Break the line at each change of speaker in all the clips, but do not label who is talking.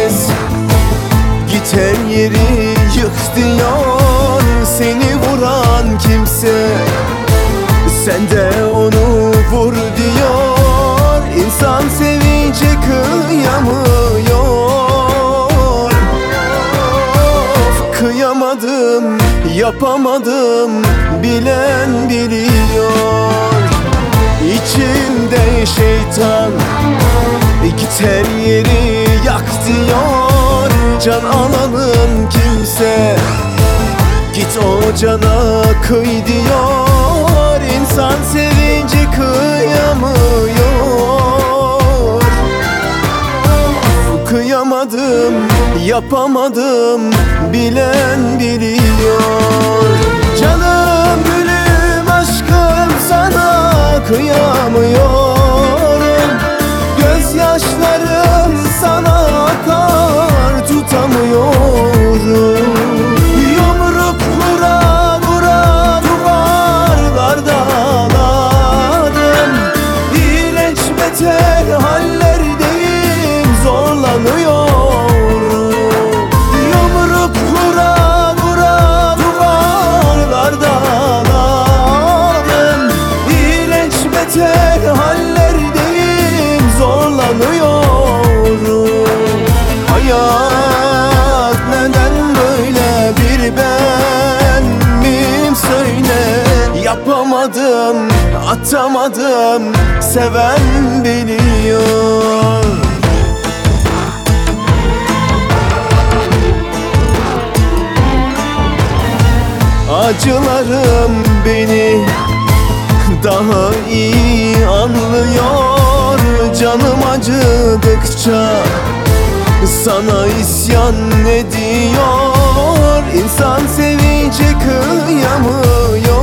kez git her yeri yık diyor. Seni vuran kimse sen de onu vur diyor. İnsan sevince kıyamıyor. Of, kıyamadım, yapamadım, bilen biliyor. İçimde şeytan git her yeri yak diyor. Can alanın kimse git o cana kıy diyor. İnsan sevince kıyamıyor. Kıyamadım, yapamadım, bilen biliyor. Canım gülüm aşkım sana kıyamıyorum. Gözyaşlarım sana akar, tutamıyorum. Yumruk vura vura duvarlarda ağladım. İyileş beter hallerdeyim, zorlanıyorum. Yumruk vura vura duvarlarda ağladım. İyileş beter hallerdeyim, zorlanıyorum. Hayat neden böyle, bir ben miyim söyle. Yapamadım, atamadım, seven biliyor. Acılarım beni daha iyi anlıyor. Canım acıdıkça sana isyan ediyor. İnsan sevince kıyamıyor.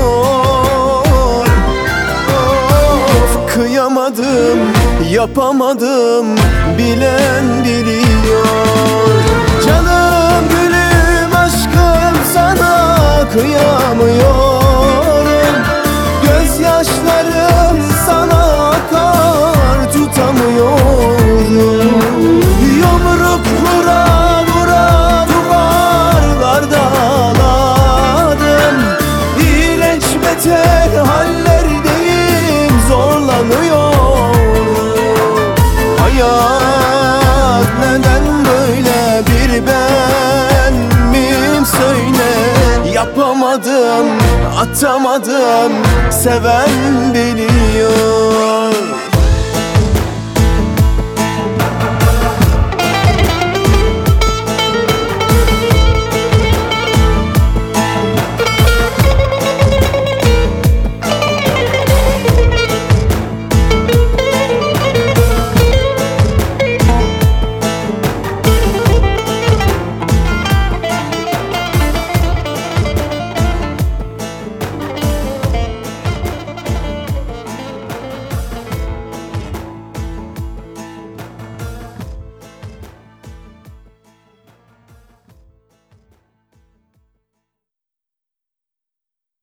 Of, kıyamadım, yapamadım, bilen biliyor. Canım gülüm aşkım sana kıyamıyorum. Gözyaşlarım sana akar, tutamıyorum. Yumruk vura vura duvarlarda ağladım. İyileş beter hallerdeyim, zorlanıyorum. Hayat neden böyle, bir ben miyim söyle. Yapamadım, atamadım, seven beni.